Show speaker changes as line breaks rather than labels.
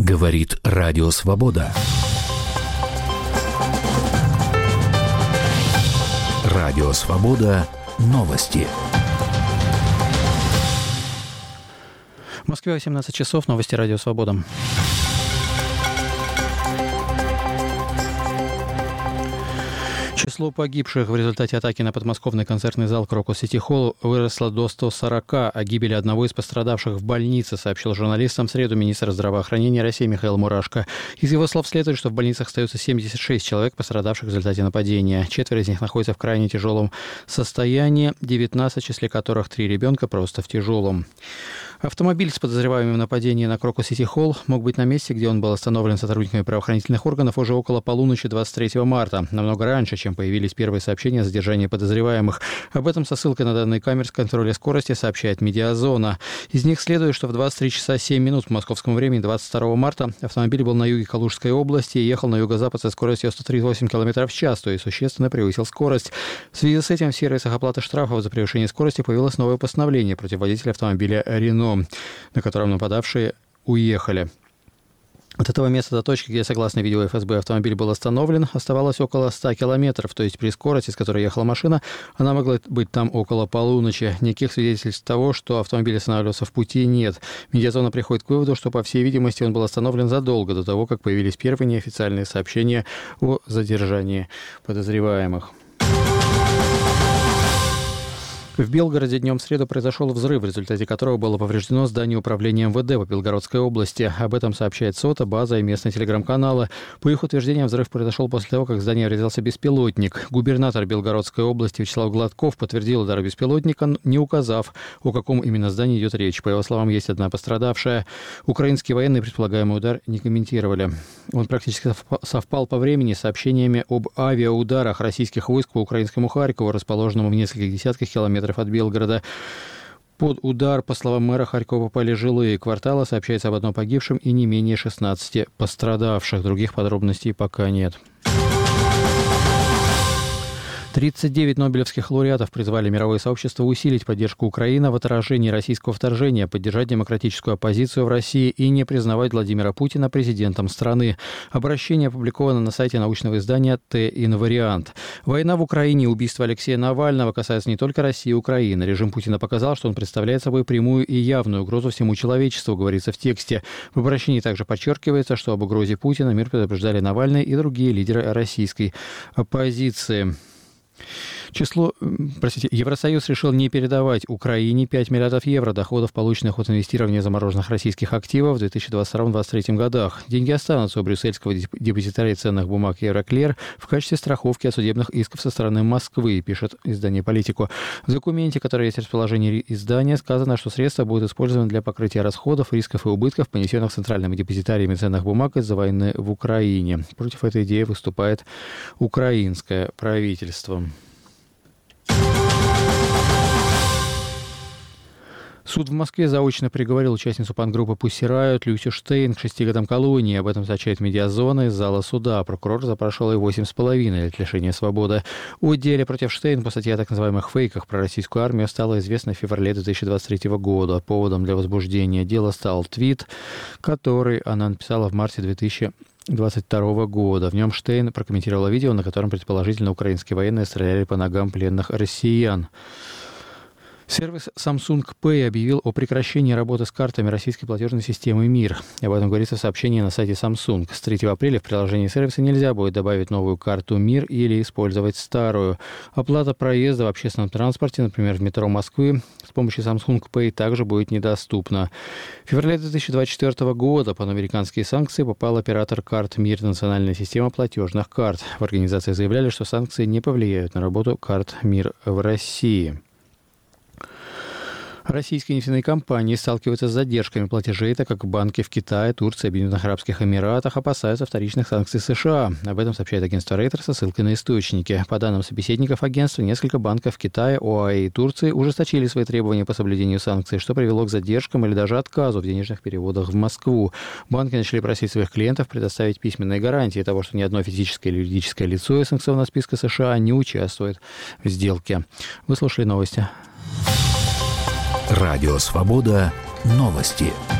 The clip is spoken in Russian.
Говорит Радио Свобода. Радио Свобода. Новости.
В Москве 18 часов. Новости Радио Свобода. Число погибших в результате атаки на подмосковный концертный зал Крокус Сити Холл выросло до 140. О гибели одного из пострадавших в больнице сообщил журналистам в среду министр здравоохранения России Михаил Мурашко. Из его слов следует, что в больницах остается 76 человек, пострадавших в результате нападения. 4 из них находятся в крайне тяжелом состоянии, 19, в числе которых 3 ребенка просто в тяжелом. Автомобиль с подозреваемым в нападении на Крокус Сити Холл мог быть на месте, где он был остановлен сотрудниками правоохранительных органов уже около полуночи 23 марта, намного раньше, чем появились первые сообщения о задержании подозреваемых. Об этом со ссылкой на данные камер с контроля скорости сообщает Медиазона. Из них следует, что в 23 часа 7 минут по московскому времени 22 марта автомобиль был на юге Калужской области и ехал на юго-запад со скоростью 138 км в час, то есть существенно превысил скорость. В связи с этим в сервисах оплаты штрафов за превышение скорости появилось новое постановление против водителя автомобиля «Рено», на котором нападавшие уехали. От этого места до точки, где, согласно видео ФСБ, автомобиль был остановлен, оставалось около 100 километров, то есть при скорости, с которой ехала машина, она могла быть там около полуночи. Никаких свидетельств того, что автомобиль останавливался в пути, нет. Медиазона приходит к выводу, что, по всей видимости, он был остановлен задолго до того, как появились первые неофициальные сообщения о задержании подозреваемых. В Белгороде днем в среду произошел взрыв, в результате которого было повреждено здание управления МВД по Белгородской области. Об этом сообщает СОТА, база и местные телеграм-каналы. По их утверждениям, взрыв произошел после того, как в здание врезался беспилотник. Губернатор Белгородской области Вячеслав Гладков подтвердил удар беспилотника, не указав, о каком именно здании идет речь. По его словам, есть одна пострадавшая. Украинские военные предполагаемый удар не комментировали. Он практически совпал по времени с сообщениями об авиаударах российских войск по украинскому Харькову, расположенному в нескольких десятках километров от Белгорода. Под удар, по словам мэра, Харькова попали жилые кварталы. Сообщается об одном погибшем и не менее 16 пострадавших. Других подробностей пока нет. 39 нобелевских лауреатов призвали мировое сообщество усилить поддержку Украины в отражении российского вторжения, поддержать демократическую оппозицию в России и не признавать Владимира Путина президентом страны. Обращение опубликовано на сайте научного издания «Т-Инвариант». Война в Украине и убийство Алексея Навального касаются не только России и Украины. Режим Путина показал, что он представляет собой прямую и явную угрозу всему человечеству, говорится в тексте. В обращении также подчеркивается, что об угрозе Путина мир предупреждали Навальный и другие лидеры российской оппозиции. Евросоюз решил не передавать Украине 5 миллиардов евро доходов, полученных от инвестирования замороженных российских активов в 2022-2023 годах. Деньги останутся у брюссельского депозитария ценных бумаг Евроклер в качестве страховки от судебных исков со стороны Москвы, пишет издание «Политику». В документе, который есть в расположении издания, сказано, что средства будут использованы для покрытия расходов, рисков и убытков, понесенных центральными депозитариями ценных бумаг из-за войны в Украине. Против этой идеи выступает украинское правительство. Суд в Москве заочно приговорил участницу панк-группы Pussy Riot Люсю Штейн к 6 годам колонии. Об этом сообщает Медиазона из зала суда. Прокурор запрашивал ей 8,5 лет лишения свободы. О деле против Штейн по статье о так называемых фейках про российскую армию стало известно в феврале 2023 года. Поводом для возбуждения дела стал твит, который она написала в марте 2022 года. В нем Штейн прокомментировала видео, на котором предположительно украинские военные стреляли по ногам пленных россиян. Сервис Samsung Pay объявил о прекращении работы с картами российской платежной системы МИР. Об этом говорится в сообщении на сайте Samsung. С 3 апреля в приложении сервиса нельзя будет добавить новую карту МИР или использовать старую. Оплата проезда в общественном транспорте, например, в метро Москвы, с помощью Samsung Pay также будет недоступна. В феврале 2024 года под американские санкции попал оператор карт МИР, национальная система платежных карт. В организации заявляли, что санкции не повлияют на работу карт МИР в России. Российские нефтяные компании сталкиваются с задержками платежей, так как банки в Китае, Турции и Объединенных Арабских Эмиратах опасаются вторичных санкций США. Об этом сообщает агентство Рейтер со ссылкой на источники. По данным собеседников агентства, несколько банков в Китае, ОАЭ и Турции ужесточили свои требования по соблюдению санкций, что привело к задержкам или даже отказу в денежных переводах в Москву. Банки начали просить своих клиентов предоставить письменные гарантии того, что ни одно физическое или юридическое лицо из санкционного списка США не участвует в сделке. Вы слушали новости.
Радио Свобода. Новости.